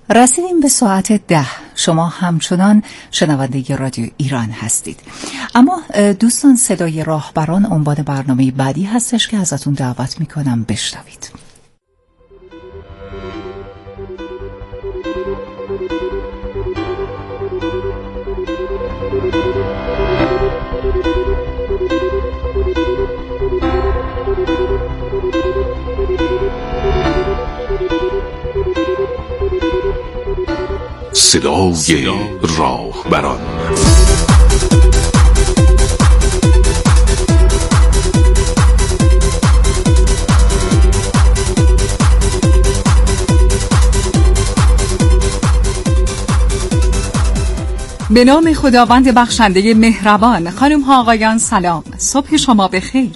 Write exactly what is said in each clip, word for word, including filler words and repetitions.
رسیدیم به ساعت ده. شما همچنان شنونده رادیو ایران هستید. اما دوستان، صدای راهبران عنوان برنامه بعدی هستش که ازتون دعوت میکنم بشنوید. صدای راهبران. به نام خداوند بخشنده مهربان. خانم ها آقایان سلام، صبح شما بخیر.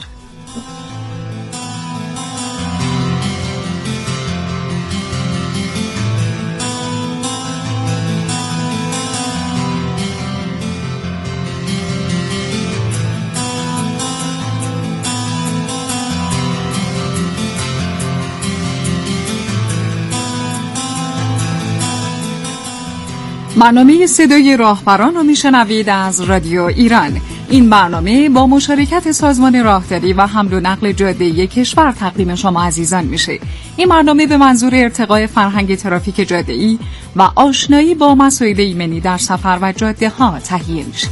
برنامه صدای راهبران رو میشنوید از رادیو ایران. این برنامه با مشارکت سازمان راهداری و حمل و نقل جاده‌ای کشور تقدیم شما عزیزان میشه. این برنامه به منظور ارتقای فرهنگ ترافیک جاده‌ای و آشنایی با مسائل ایمنی در سفر و جاده‌ها تهیه میشه.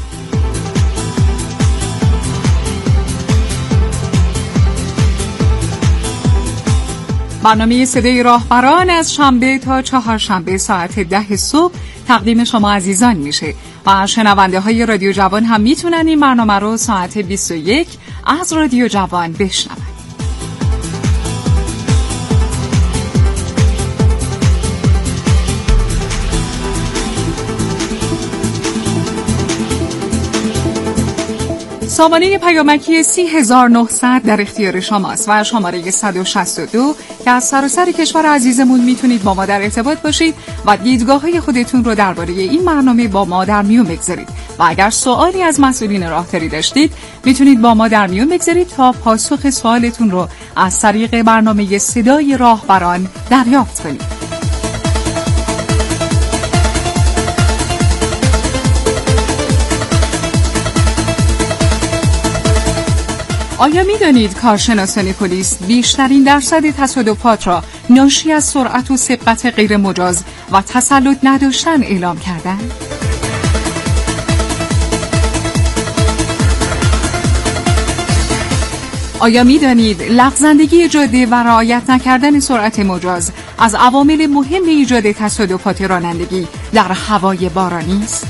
برنامه صدای راهبران از شنبه تا چهارشنبه ساعت ده صبح تقدیم شما عزیزان میشه و شنونده های رادیو جوان هم میتونن این برنامه رو ساعت بیست و یک از رادیو جوان بشنون. سامانه پیامکی سی هزار و نهصد در اختیار شماست و شماره صد و شصت و دو که از سراسر کشور عزیزمون میتونید با ما در ارتباط باشید و دیدگاه‌های خودتون رو درباره این برنامه با ما در میون بگذارید و اگر سوالی از مسئولین راهداری داشتید میتونید با ما در میون بگذارید تا پاسخ سوالتون رو از طریق برنامه صدای راهبران دریافت کنید. آیا می دانید کارشناسان پلیس بیشترین درصد تصادفات را ناشی از سرعت و سبقت غیر مجاز و تسلط نداشتن اعلام کردند؟ آیا می دانید لغزندگی جاده و رعایت نکردن سرعت مجاز از عوامل مهم ایجاد تصادفات رانندگی در هوای بارانی است؟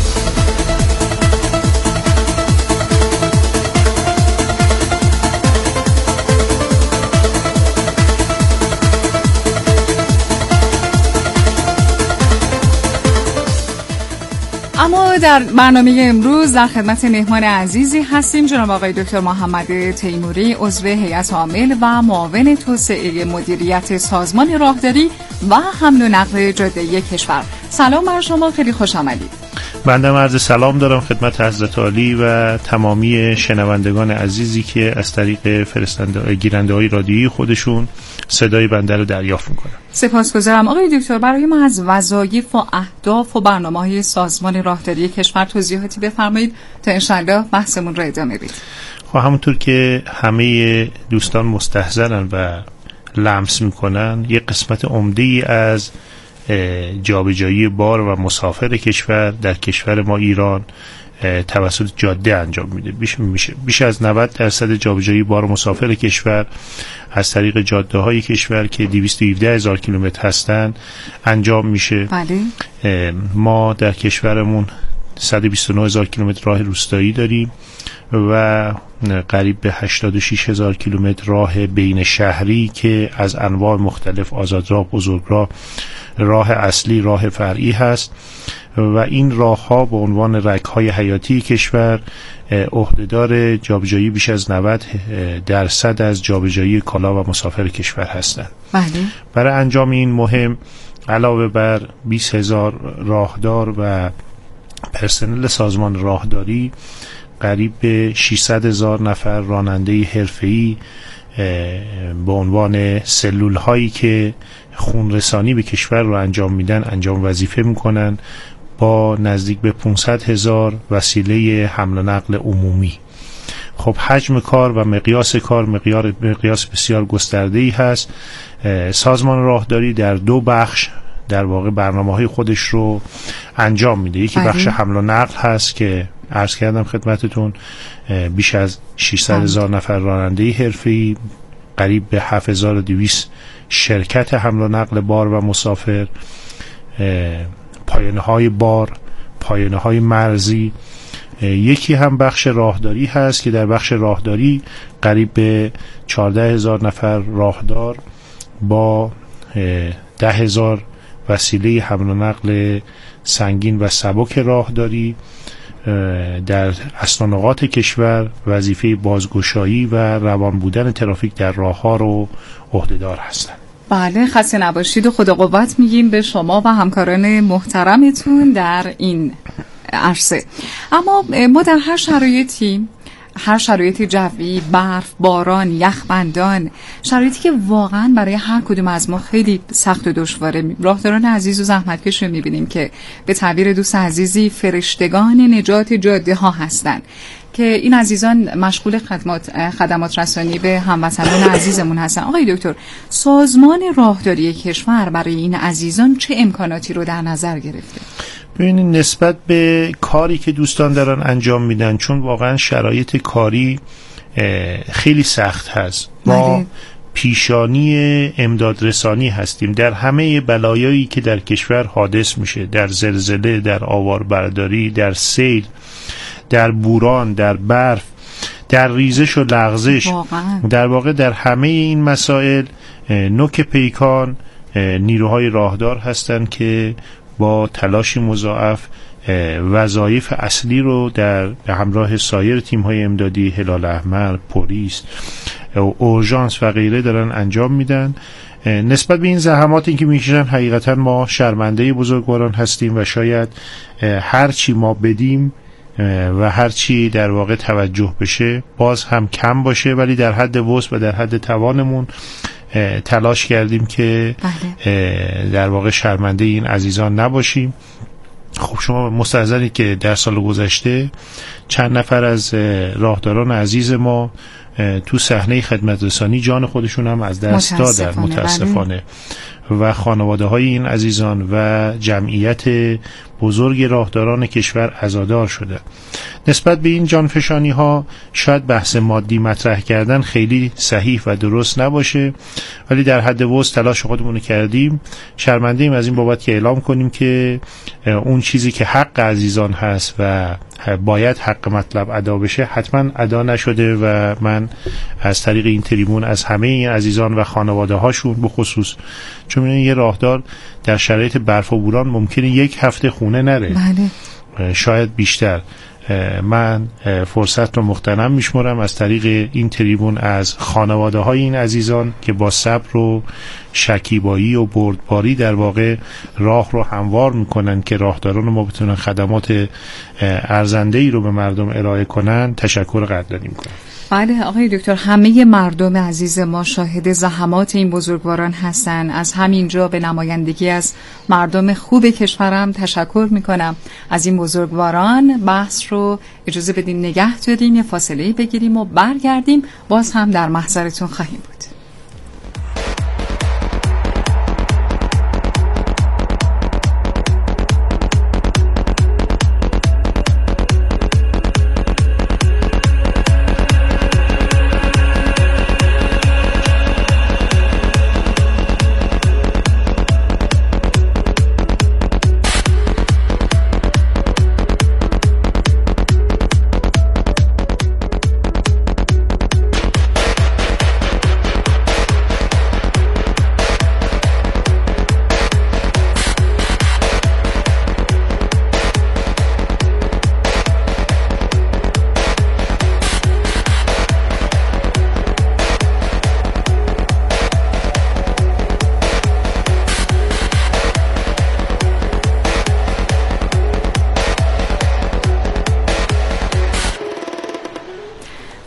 اما در برنامه امروز در خدمت مهمان عزیزی هستیم، جناب آقای دکتر محمد تیموری، عضو هیئت عامل و معاون توسعه مدیریت سازمان راهداری و حمل و نقل جاده‌ای کشور. سلام بر شما، خیلی خوش آمدید. بنده عرض سلام دارم خدمت حضرت عالی و تمامی شنوندگان عزیزی که از طریق فرستنده گیرنده‌های رادیویی خودشون صدای بنده رو دریافت میکنن. سپاسگزارم. آقای دکتر، برای ما از وظایف و اهداف و برنامه‌های سازمان راهداری کشور توضیحاتی بفرمایید تا انشالله بحثمون رو ادامه بدیم. خب همونطور که همه دوستان مستحضرن و لمس میکنن، یک قسمت عمده‌ای از جابجایی بار و مسافر کشور در کشور ما ایران توسط جاده انجام میده. بیش میشه بیش از نود درصد جابجایی بار و مسافر کشور از طریق جاده های کشور که دویست و هفده هزار کیلومتر هستند انجام میشه. بله. ما در کشورمون صد و بیست و نه هزار کیلومتر راه روستایی داریم و قریب به هشتاد و شش هزار کیلومتر راه بین شهری که از انواع مختلف، آزادراه، بزرگراه، راه اصلی، راه فرعی هست و این راه ها به عنوان رگ های حیاتی کشور عهدهدار جابجایی بیش از نود درصد از جابجایی کالا و مسافر کشور هستند. بله. برای انجام این مهم علاوه بر بیست هزار راهدار و پرسنل سازمان راهداری، قریب به ششصد هزار نفر راننده حرفه‌ای به عنوان سلول هایی که خونرسانی به کشور رو انجام میدن انجام وظیفه میکنن با نزدیک به پانصد هزار وسیله حمل و نقل عمومی. خب حجم کار و مقیاس کار مقیار مقیاس بسیار گسترده‌ای هست. سازمان راهداری در دو بخش در واقع برنامه‌های خودش رو انجام میده. یکی بخش حمل و نقل هست که عرض کردم خدمتتون بیش از ششصد هزار نفر راننده حرفه‌ای، قریب به هفت هزار و دویست شرکت حمل و نقل بار و مسافر، پایانه‌های بار، پایانه‌های مرزی. یکی هم بخش راهداری هست که در بخش راهداری قریب به چهارده هزار نفر راهدار با ده هزار وسیله حمل و نقل سنگین و سبک راهداری در اسنانقاط کشور وظیفه بازگشایی و روان بودن ترافیک در راه‌ها رو عهده‌دار هستند. بله، خسته نباشید و خدا قوت میگیم به شما و همکاران محترمتون در این عرصه. اما ما در هر شرایطی، هر شرایط جوی، برف، باران، یخبندان، شرایطی که واقعا برای هر کدوم از ما خیلی سخت و دشواره، راهداران عزیز و زحمتکش رو میبینیم که به تعبیر دوست عزیزی فرشتگان نجات جاده ها هستن که این عزیزان مشغول خدمات خدمات رسانی به هموطنان عزیزمون هستن. آقای دکتر، سازمان راهداری کشور برای این عزیزان چه امکاناتی رو در نظر گرفته؟ ببینید نسبت به کاری که دوستان دارن انجام میدن، چون واقعا شرایط کاری خیلی سخت هست، ما پیشانی امداد رسانی هستیم در همه بلایایی که در کشور حادث میشه، در زلزله، در آواربرداری، در سیل، در بوران، در برف، در ریزش و لغزش. واقعا. در واقع در همه این مسائل نوک پیکان نیروهای راهدار هستند که با تلاشی مضاعف وظایف اصلی رو در همراه سایر تیم‌های امدادی، هلال احمر، پلیس، اورژانس و غیره دارن انجام میدن. نسبت به این زحماتی که میکشن حقیقتا ما شرمنده بزرگواران هستیم و شاید هر چی ما بدیم و هر چی در واقع توجه بشه باز هم کم باشه، ولی در حد وسع و در حد توانمون تلاش کردیم که بله. در واقع شرمنده این عزیزان نباشیم. خب شما مستحضرید که در سال گذشته چند نفر از راهداران عزیز ما تو صحنه خدمت رسانی جان خودشون هم از دست دادن متاسفانه و خانواده های این عزیزان و جمعیت بزرگ راهداران کشور عزادار شده. نسبت به این جانفشانی ها شاید بحث مادی مطرح کردن خیلی صحیح و درست نباشه، ولی در حد وسع تلاش خودمون کردیم. شرمنده ایم از این بابت که اعلام کنیم که اون چیزی که حق عزیزان هست و باید حق مطلب ادا بشه حتما ادا نشده و من از طریق این تریبون از همه این عزیزان و خانواده هاشون بخصوص، چون یه راهدار در شرایط برف و بوران ممکنه یک هفته خونه نره، بله. شاید بیشتر. من فرصت رو مغتنم میشمرم از طریق این تریبون از خانواده های این عزیزان که با صبر و شکیبایی و بردباری در واقع راه رو هموار میکنن که راهداران ما بتونن خدمات ارزنده‌ای رو به مردم ارائه کنن تشکر قدردانی میکنم. بله آقای دکتر، همه مردم عزیز ما شاهد زحمات این بزرگواران هستن. از همینجا به نمایندگی از مردم خوب کشورم تشکر میکنم از این بزرگواران. بحث رو اجازه بدین نگه داریم، یه فاصله بگیریم و برگردیم، باز هم در محضرتون خواهیم بود.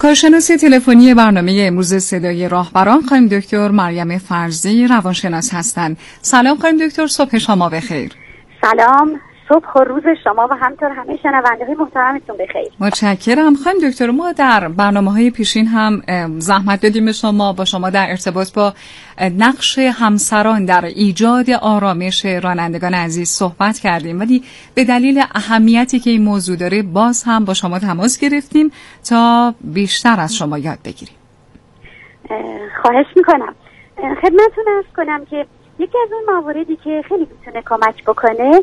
کارشناس تلفنی برنامه امروز صدای راهبران خانم دکتر مریم فرزی روانشناس هستند. سلام خانم دکتر، صبح شما بخیر. سلام، صبح و روز شما و همینطور همه شنونده‌های محترمتون بخیر. متشکرم خانم دکتر. ما در برنامه‌های پیشین هم زحمت دادیم به شما با شما در ارتباط با نقش همسران در ایجاد آرامش رانندگان عزیز صحبت کردیم، ولی به دلیل اهمیتی که این موضوع داره باز هم با شما تماس گرفتیم تا بیشتر از شما یاد بگیریم. خواهش میکنم. خدمتتون عرض کنم که یکی از اون مواردی که خیلی میتونه کمک بکنه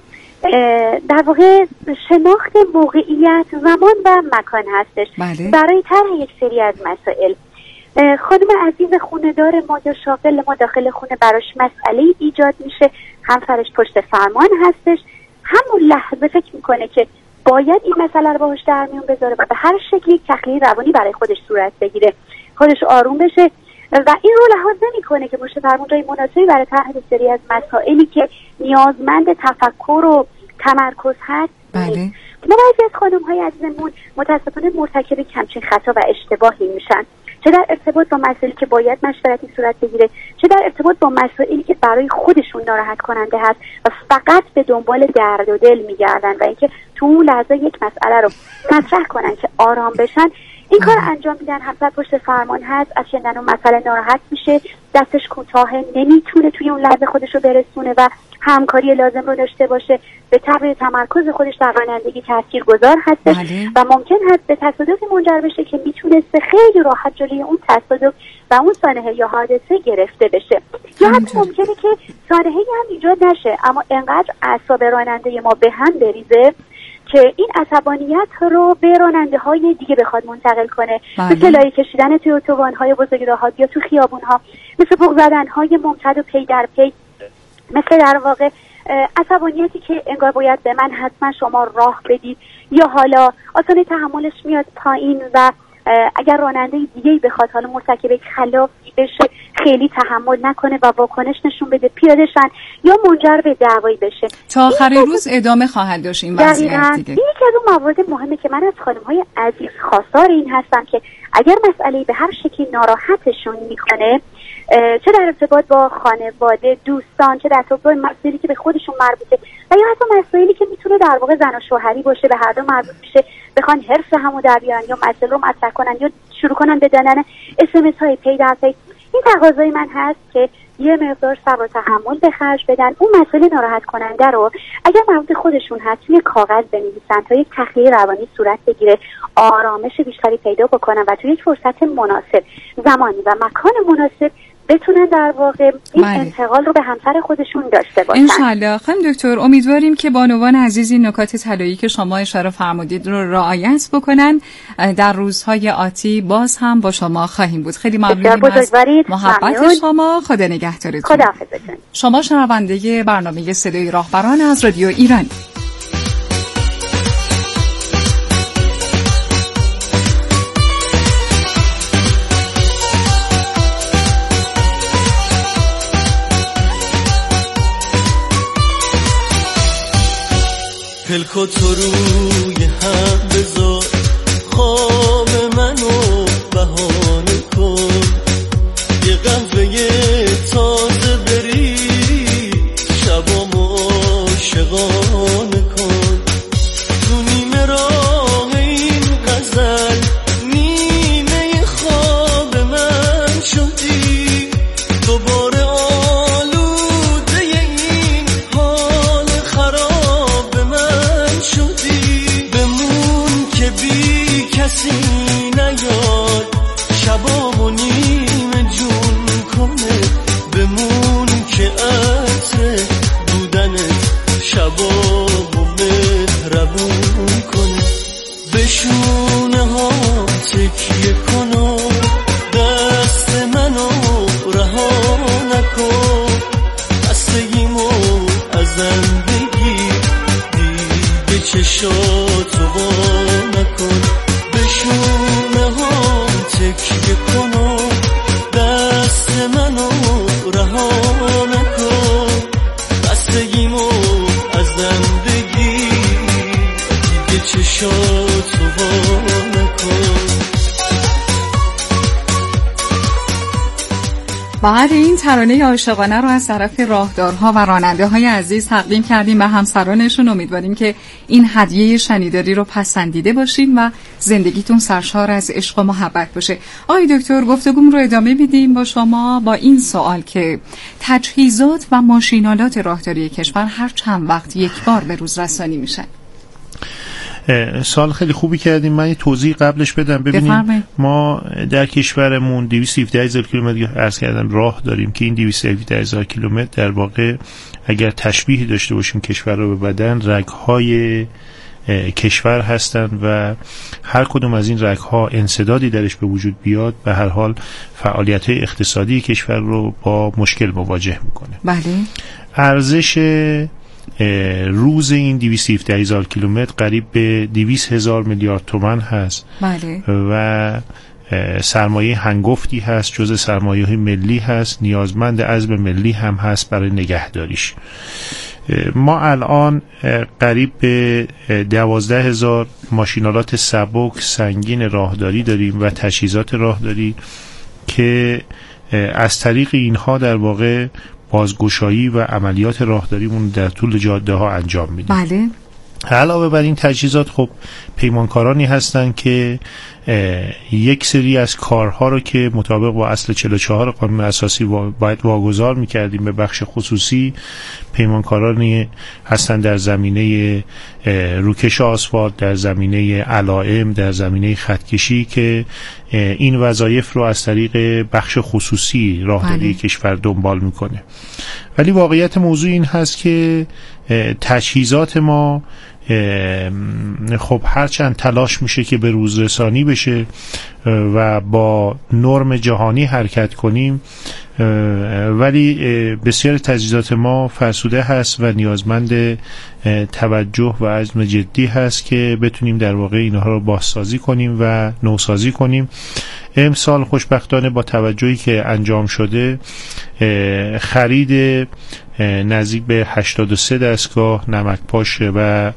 در واقع شناخت موقعیت، زمان و مکان هستش. بله. برای طرح یک سری از مسائل. خانم عزیز خونه‌دار ما یا شاغل ما داخل خونه براش مسئله ایجاد میشه، همسرش پشت فرمان هستش، همون لحظه فکر میکنه که باید این مسئله رو باهاش در میون بذاره و به هر شکلی یک تخلیه روانی برای خودش صورت بگیره، خودش آروم بشه و این رو لحاظ نمی‌کنه که پشت فرمان جای مناسبی برای طرح سری از مسائلی که نیازمند تفکر و تمرکز هست. بله. ما بعضی از خانم‌های عزیزمون متأسفانه مرتکب کمچین خطا و اشتباهی میشن، چه در ارتباط با مسائلی که باید مشورتی صورت بگیره، چه در ارتباط با مسائلی که برای خودشون ناراحت کننده هست و فقط به دنبال درد و دل میگردن و اینکه تو اون لحظه یک مسئله رو مطرح کنن که آرام بشن. این کار انجام میدن، همسر پشت فرمان هست، از شنیدن اون مسئله ناراحت میشه، دستش کوتاه، نمیتونه توی اون لحظه خودش رو برسونه و همکاری لازم رو داشته باشه، به طبع تمرکز خودش در رانندگی تاثیرگذار هستش. بله. و ممکن هست به تصادفی منجر بشه که میتونسته خیلی راحت جلوی اون تصادف و اون سانحه یا حادثه گرفته بشه، یا حتی ممکنه که سانحه‌ای هم ایجاد نشه اما انقدر اعصاب راننده ما به هم بریزه که این عصبانیت رو به راننده های دیگه بخواد منتقل کنه. بله. مثل لای کشیدن توی اتوبان‌های بزرگ راه‌ها یا تو خیابون‌ها، مثل بوق زدن‌های ممتد و پی در پی، مثل در واقع عصبانیتی که انگار باید به من حتما شما راه بدید، یا حالا آسانه تحملش میاد پایین و اگر راننده دیگه‌ای بخواد حالا مرتکب خلافی بشه خیلی تحمل نکنه و واکنش نشون بده، پیاده شن یا منجر به دعوایی بشه. تا آخر روز ادامه خواهد داشت این وضعیت دیگه. یکی از اون موارد مهمه که من از خانم‌های عزیز خواستار این هستم که اگر مسئله به هر شکلی ناراحتشون میکنه، چه در ارتباط با خانواده، دوستان، چه در ارتباط با مسائلی که به خودشون مربوطه و یا حتی مسائلی که میتونه در واقع زن و شوهری باشه، به هر دو مربوط میشه، بخوان حرف همو در بیارن یا مسئله رو مطرح کنن یا شروع کنن به دادن اس ام اس های پی در پی، این تقاضای من هست که یه مقدار صبر و تحمل به خرج بدن، اون مسئله ناراحت کننده رو اگر مربوط خودشون هست توی کاغذ بنویسن تا یک تخلیه روانی صورت بگیره، آرامش بیشتری پیدا بکنن و توی یک فرصت مناسب، زمانی و مکان مناسب بتونن در واقع این بله. انتقال رو به همسر خودشون داشته باشن. انشالله. خانم دکتر، امیدواریم که بانوان عزیز این نکات طلایی که شما اشاره فرمودید رو رعایت بکنن. در روزهای آتی باز هم با شما خواهیم بود. خیلی ممنونیم از محبت ممنون. شما. خدا نگهدارتون. خداحافظتون. شما شنونده برنامه صدای راهبران از رادیو ایران. پلکو تو روی هم بذار، خواب منو بهانه کن، یه قهوه تازه بری شبامو عاشقانه کن، تو نیمه راه این غزل نیمه خواب من شدی، دوباره آلوده این حال خراب من شدی، بمون که بی کسی نیاد شبامو نیمه جون کنه، بمون که عطر بودنت شبامو مهربون کنه، بشونه ها تکیه کن و دست منو رها نکن، خستگیمو از زندگی دیگه چشاتو وا نکن، بشونه ها تکیه کن و دست منو رها نکن، خستگیمو از زندگی دیگه چشاتو وا نکن. بعد این ترانه عاشقانه رو از طرف راهدارها و راننده های عزیز تقدیم کردیم به همسرانشون. امیدواریم که این هدیه شنیداری رو پسندیده باشین و زندگیتون سرشار از عشق و محبت باشه. آقای دکتر، گفتگوم رو ادامه میدیم با شما با این سوال که تجهیزات و ماشینالات راهداری کشور هر چند وقت یک بار به روز رسانی میشن؟ سال خیلی خوبی کردیم. من یه توضیح قبلش بدم. ببینیم بفرمایید. ما در کشورمون دویست و هفده هزار کیلومتر عرض کردم راه داریم که این دویست و هفده هزار کیلومتر در واقع اگر تشبیه داشته باشیم کشور رو به بدن، رگ‌های کشور هستند و هر کدوم از این رگ‌ها انسدادی درش به وجود بیاد به هر حال فعالیت‌های اقتصادی کشور رو با مشکل مواجه میکنه. بله. ارزش روز این دویست و هفده هزار کیلومتر قریب به دویست هزار میلیارد تومان هست. بله. و سرمایه هنگفتی هست، جزء سرمایه ملی هست، نیازمند عزم ملی هم هست برای نگهداریش. ما الان قریب به دوازده هزار ماشینالات سبک سنگین راهداری داریم و تجهیزات راهداری که از طریق اینها در واقع بازگشایی و عملیات راهداریمون در طول جاده ها انجام میدیم. بله. علاوه بر این تجهیزات خب پیمانکارانی هستن که یک سری از کارها رو که مطابق با اصل چهل و چهار قانون اساسی باید واگذار میکردیم به بخش خصوصی، پیمانکارانی هستن در زمینه روکش آسفالت، در زمینه علائم، در زمینه خطکشی که این وظایف رو از طریق بخش خصوصی راهداری کشور دنبال میکنه. ولی واقعیت موضوع این هست که تجهیزات ما خب هرچند تلاش میشه که به روز رسانی بشه و با نرم جهانی حرکت کنیم، ولی بسیار تجهیزات ما فرسوده هست و نیازمند توجه و عزم جدی هست که بتونیم در واقع اینها رو بازسازی کنیم و نوسازی کنیم. امسال خوشبختانه با توجهی که انجام شده خرید نزدیک به هشتاد و سه دستگاه نمک‌پاش و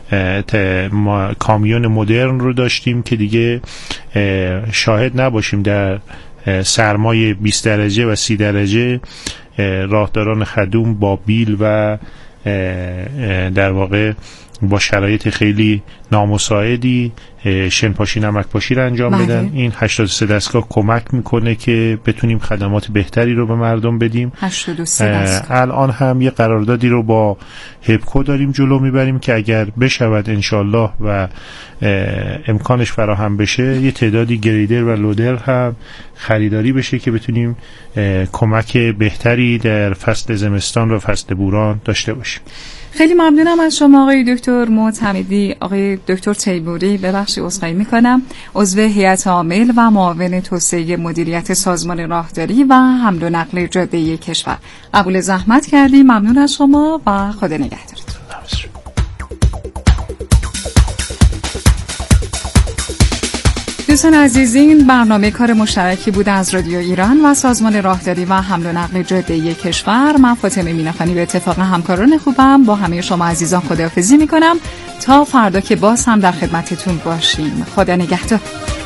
کامیون مدرن رو داشتیم که دیگه شاهد نباشیم در سرمای بیست درجه و سی درجه راهداران خدوم با بیل و در واقع با شرایط خیلی نامساعدی شنپاشی نمکپاشی رو انجام بله. بدن. این هشتاد و سه دستگاه کمک میکنه که بتونیم خدمات بهتری رو به مردم بدیم. هشتاد و سه دستگاه. الان هم یه قراردادی رو با هپکو داریم جلو میبریم که اگر بشود انشالله و امکانش فراهم بشه یه تعدادی گریدر و لودر هم خریداری بشه که بتونیم کمک بهتری در فصل زمستان و فصل بوران داشته باشیم. خیلی ممنونم از شما آقای دکتر معتمدی. آقای دکتر تیموری، ببخشید عذرخواهی میکنم، عضو هیئت عامل و معاون توسعه مدیریت سازمان راهداری و حمل و نقل جاده‌ای کشور، قبول زحمت کردی. ممنون از شما و خدا نگهدارتون. دوستان عزیز، این برنامه کار مشترکی بود از رادیو ایران و سازمان راهداری و حمل و نقل جاده‌ای کشور. من فاطمه میناخانی به اتفاق همکاران خوبم با همه شما عزیزان خداحافظی میکنم تا فردا که باز هم در خدمتتون باشیم. خدا نگهدار.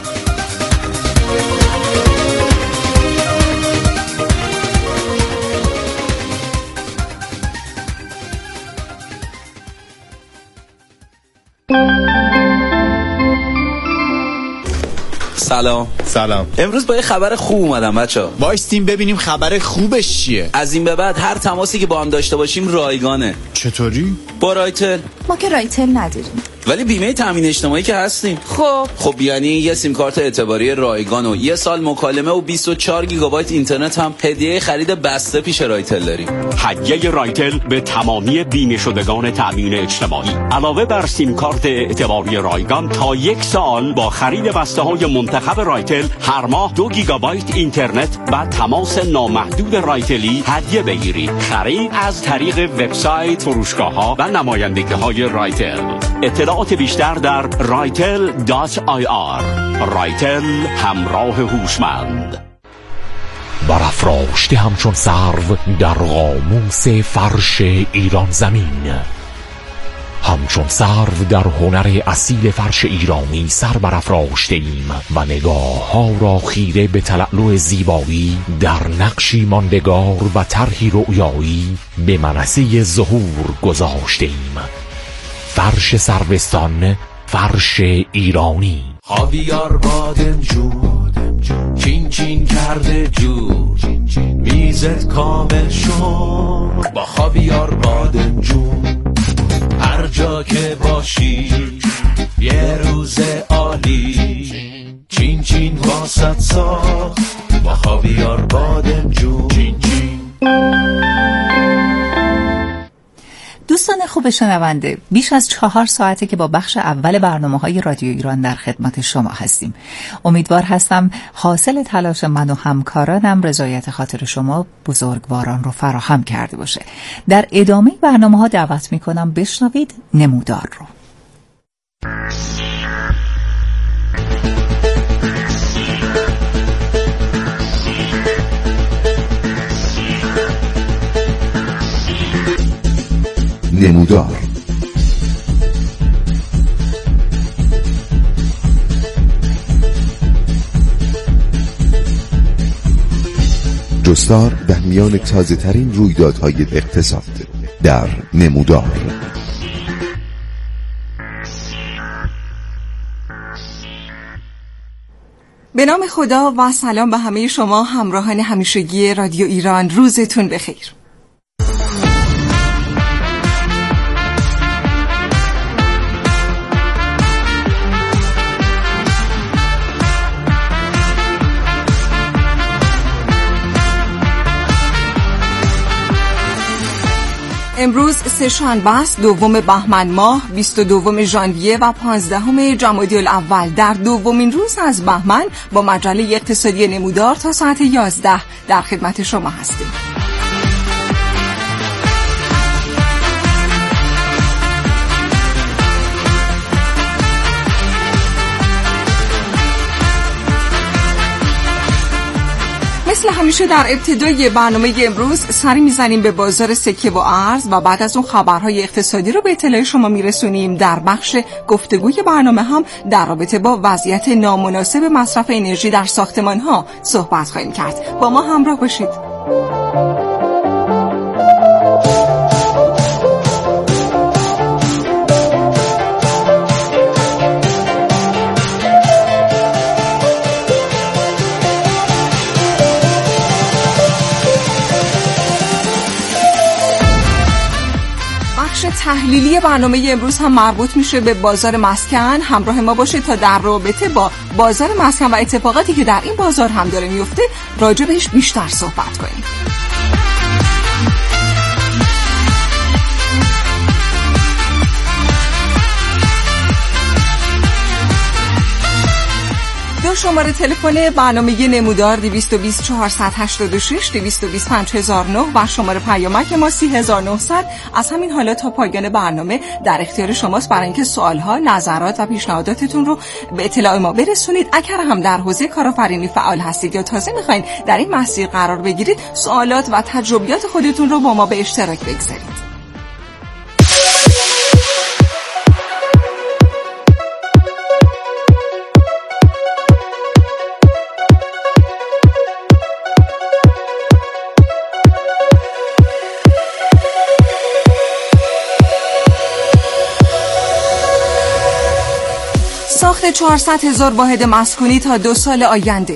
سلام. سلام. امروز با یه خبر خوب اومدم بچه‌ها. وایستیم ببینیم خبر خوبش چیه. از این به بعد هر تماسی که با هم داشته باشیم رایگانه. چطوری؟ با رایتل. ما که رایتل نداریم. ولی بیمه تامین اجتماعی که هستیم. خب خب یعنی یه سیم کارت اعتباری رایگان و یه سال مکالمه و بیست و چهار گیگابایت اینترنت هم هدیه خرید بسته پیش رایتل داریم. هدیه رایتل به تمامی بیمه شدگان تامین اجتماعی. علاوه بر سیم کارت اعتباری رایگان تا یک سال با خرید بسته های منتخب رایتل هر ماه دو گیگابایت اینترنت و تماس نامحدود رایتلی هدیه بگیرید. خرید از طریق وبسایت، فروشگاه‌ها و نمایندگی‌های رایتل. اطلاعات بیشتر در رایتل دات آی آر. رایتل، همراه هوشمند. برافراشته همچون سرو در قاموس فرش ایران زمین. همچون سرو در هنر اصیل فرش ایرانی سر برافراشته ایم و نگاه ها را خیره به تلألؤ زیبایی در نقشی ماندگار و طرحی رؤیایی به منصه ظهور گذاشته ایم. فرش سروستان، فرش ایرانی. خاویار بادمجون چین چین کرده جور، میزت کامل شد با خاویار بادمجون. هر جا که باشی یه روز عالی، چین چین واسط ساخت با خاویار بادمجون. چین چین. دوستان خوب شنونده، بیش از چهار ساعته که با بخش اول برنامه‌های رادیو ایران در خدمت شما هستیم. امیدوار هستم حاصل تلاش من و همکارانم رضایت خاطر شما بزرگواران رو فراهم کرده باشه. در ادامه برنامه‌ها دعوت می‌کنم بشنوید نمودار رو. نمودار. جستار در میان تازه ترین رویدادهای اقتصاد در نمودار. به نام خدا و سلام به همه شما همراهان همیشگی رادیو ایران. روزتون بخیر. امروز سه‌شنبه است، دوم بهمن ماه، بیست و دوم ژانویه و پانزدهم جمادی الاول. در دومین روز از بهمن با مجله اقتصادی نمودار تا ساعت یازده در خدمت شما هستیم. مثل همیشه در ابتدای برنامه امروز سری میزنیم به بازار سکه و ارز و بعد از اون خبرهای اقتصادی رو به اطلاع شما میرسونیم. در بخش گفتگوی برنامه هم در رابطه با وضعیت نامناسب مصرف انرژی در ساختمان‌ها صحبت خواهیم کرد. با ما همراه باشید. تحلیلی برنامه امروز هم مربوط میشه به بازار مسکن. همراه ما باشید تا در رابطه با بازار مسکن و اتفاقاتی که در این بازار هم داره میفته راجع بهش بیشتر صحبت کنیم. دو شماره تلفن برنامه نمودار دویست و بیست چهارصد و هشتاد و شش، دویست و بیست پنج هزار و نه و شماره پیامک ما سی هزار و نهصد. از همین حالا تا پایان برنامه در اختیار شماست برای اینکه سوالها، نظرات و پیشنهاداتتون رو به اطلاع ما برسونید. اگر هم در حوزه کارآفرینی فعال هستید یا تازه میخواین در این مسیر قرار بگیرید، سوالات و تجربیات خودتون رو با ما به اشتراک بگذارید. ساخت چهارصد هزار واحد مسکونی تا دو سال آینده.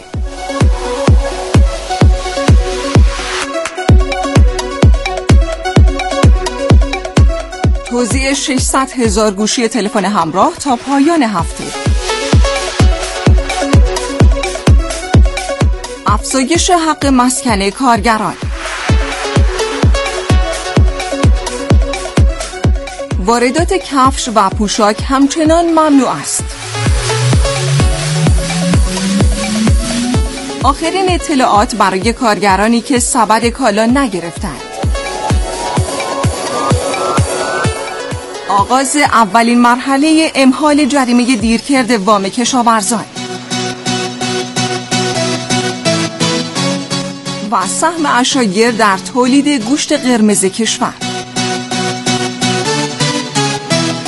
توزیع ششصد هزار گوشی تلفن همراه تا پایان هفته. افزایش حق مسکن کارگران. واردات کفش و پوشاک همچنان ممنوع است. آخرین اطلاعات برای کارگرانی که سبد کالا نگرفتند. آغاز اولین مرحله امهال جریمه دیرکرد وام کشاورزان و سهم عشایر در تولید گوشت قرمز کشور.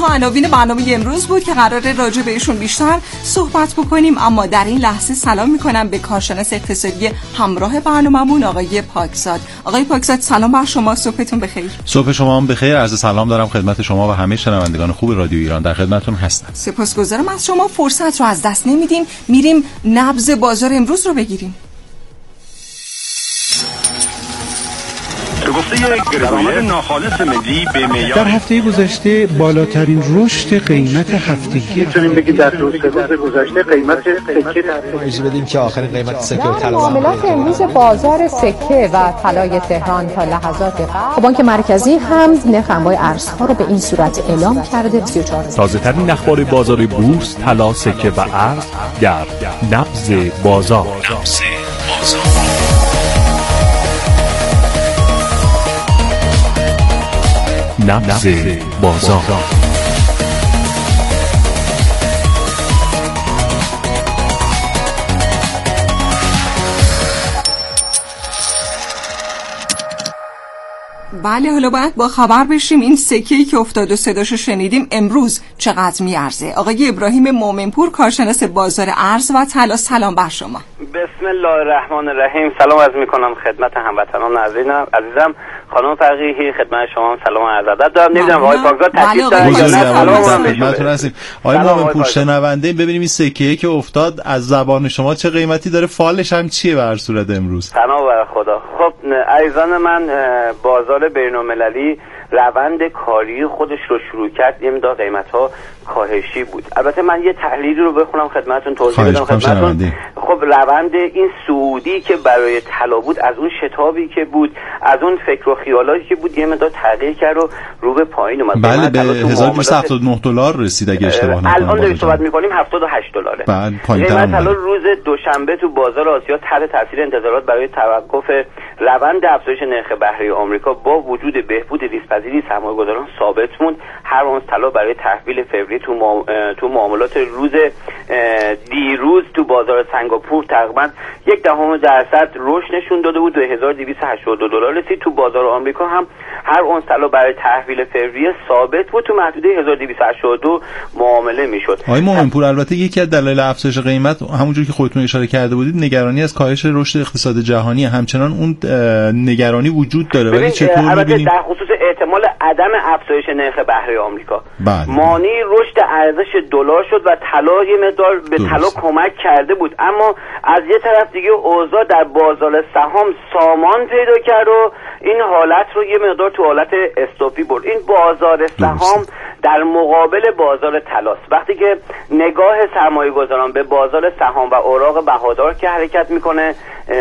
اینها عناوین برنامه امروز بود که قراره راجع بهشون بیشتر صحبت بکنیم، اما در این لحظه سلام میکنم به کارشناس اقتصادی همراه برنامه‌مون آقای پاکزاد. آقای پاکزاد سلام بر شما، صبحتون بخیر. صبح شما هم بخیر. عرض سلام دارم خدمت شما و همه شنوندگان خوب رادیو ایران، در خدمتتون هستم. سپاسگزارم از شما. فرصت رو از دست نمیدیم، میریم نبض بازار امروز رو بگیریم. درآمد ناخالص ملی به معیار در هفته گذشته بالاترین رشد قیمت هفتگی میتونیم بگید در دو سه روز گذشته قیمت سکه در اجازه بدیم که آخرین قیمت سکه و طلا معاملات امروز بازار سکه و طلای تهران تا لحظات قبل بانک مرکزی هم نرخ انواع ارزها رو به این صورت اعلام کرده. سی و چهار تازه‌ترین اخبار بازار بورس، طلا، سکه و ارز در نبض بازار. نبض بازار. نبض بازار. بله، حالا باید با خبر بشیم این سکه‌ای که افتاد و صداشو شنیدیم امروز چقدر میارزه. آقای ابراهیم مومنپور کارشناس بازار ارز و طلا، سلام بر شما. بسم الله الرحمن الرحیم. سلام عرض میکنم خدمت هموطنان عزیزم عزیزم خانم فقیهی، خدمت شما سلام عرض ادب دارم. نمیدونم آقای پاکزاد تشریف دارن یا نه. سلام خدمتتون هستیم. آقای مومنپور، شنونده ببینیم این سکه‌ای که افتاد از زبان شما چه قیمتی داره، فالش هم چیه به هر صورت امروز؟ سلام بر خدا. خب عزیزان من، بازار بین‌المللی روند کاری خودش رو شروع کرد، یه مقدار قیمت‌ها کاهشی بود. البته من یه تحلیلی رو بخونم خدمتتون، توضیح بدم خدمتتون. خب روند این صعودی که برای طلا بود، از اون شتابی که بود، از اون فکر و خیالاتی که بود، یه مقدار تغییر کرد و رو به پایین اومد. بله، به هزار و دویست و هفتاد و نه دلار رسید اگه اشتباه نکنم. الان داریم صحبت می‌کنیم هفتاد و هشت دلاره. بعد پایین‌تر قیمت طلا روز دوشنبه تو بازار آسیا تحت تاثیر انتظارات برای توقف روند افزایش نرخ بهره آمریکا با وجود بهبود ریسک‌پذیری سرمایه‌گذاران ثابت موند. هر اونس طلا برای تحویل فوریه تو ما... تو معاملات روز دیروز تو بازار سنگاپور تقریبا یک دهم درصد رشد نشون داده بود، به هزار و دویست و هشتاد و دو دلار رسید. تو بازار آمریکا هم هر اونس طلا برای تحویل فوریه ثابت بود، تو محدوده هزار و دویست و هشتاد و دو معامله میشد. آقای مومنپور، البته یکی از دلایل افزایش قیمت همونجوری که خودتون اشاره کرده بودید نگرانی از کاهش رشد اقتصاد جهانی، همچنان اون نگرانی وجود داره، ولی چطور می‌بینید در خصوص احتمال عدم افزایش نرخ بهره آمریکا مانع رشد ارزش دلار شد و طلا یه مقدار به طلا کمک کرده بود، اما از یه طرف دیگه اوضاع در بازار سهام سامان پیدا کرد و این حالت رو یه مقدار تو حالت استوپی برد. این بازار سهام در مقابل بازار طلاست. وقتی که نگاه سرمایه‌گذاران به بازار سهام و اوراق بهادار که حرکت میکنه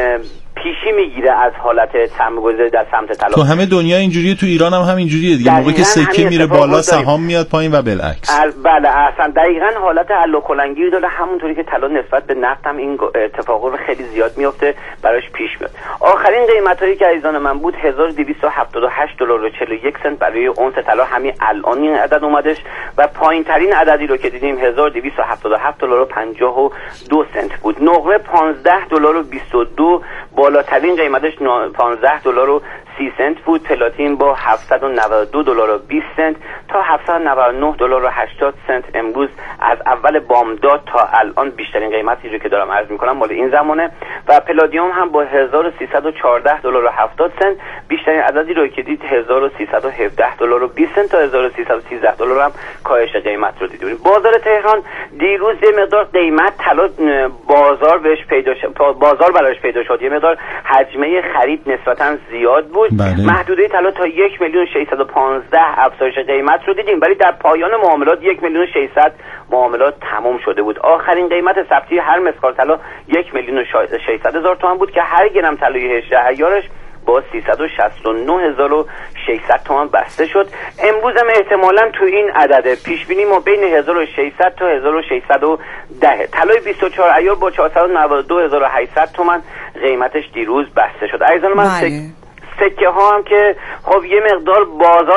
پیشی میگیره از حالت سرمایه‌گذاری در سمت طلا. تو همه دنیا اینجوریه، تو ایران هم همینجوریه دیگه. موقعی که سکه میره بالا سهام میاد پایین و بالعکس. بله اصلا دقیقاً حالت علوکلنگی داره، همونطوری که طلا نسبت به نفت هم این اتفاقا رو خیلی زیاد میفته براش پیش میاد. آخرین قیمتایی که عزیزان من بود هزار و دویست و هفتاد و هشت دلار و چهل و یک سنت برای اونس طلا، همین الان این عدد اومدش و پایینترین عددی رو که دیدیم هزار و دویست و هفتاد و هفت دلار و پنجاه و دو سنت بود. نقره پانزده دلار و بیست و دو، بالاترین قیمتش پانزده دلار و سی سنت بود. پلاتین با هفتصد و نود و دو دلار و بیست سنت تا هفتصد و نود و نه دلار و هشتاد سنت امروز از اول بامداد تا الان بیشترین قیمتی رو که دارم عرض میکنم مال این زمانه. و پلادیوم هم با هزار و سیصد و چهارده دلار و هفتاد سنت بیشترین عددی رو که دید هزار و سیصد و هفده دلار و بیست سنت تا هزار و سیصد و سیزده دلار هم کاهش قیمت رو دیدیم. بازار تهران دیروز یه مقدار قیمت طلا بازار بهش پیدا شد، بازار براش پیدا شد، یه مقدار حجمه خرید نسبتاً زیاد بود. بله. محدوده طلا تا یک میلیون و ششصد و پانزده افزایش قیمت رو دیدیم، ولی در پایان معاملات یک میلیون و ششصد معاملات تمام شده بود. آخرین قیمت ثبتی هر مسکال طلا یک میلیون و ششصد هزار تومان بود که هر گرم طلای هجده ایارش با سیصد و شصت و نه هزار و ششصد تومان بسته شد. امروز هم احتمالاً تو این عدد پیش بینی ما بین هزار و ششصد تا هزار و ششصد و ده. طلای بیست و چهار ایار با چهارصد و نود و دو هزار و هشتصد تومان قیمتش دیروز بسته شد. عزیزان من سک... سکه ها هم که خب یه مقدار بازار